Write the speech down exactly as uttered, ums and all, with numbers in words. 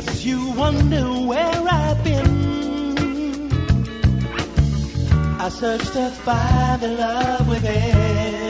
Guess you wonder where I've been. I searched to find the love within.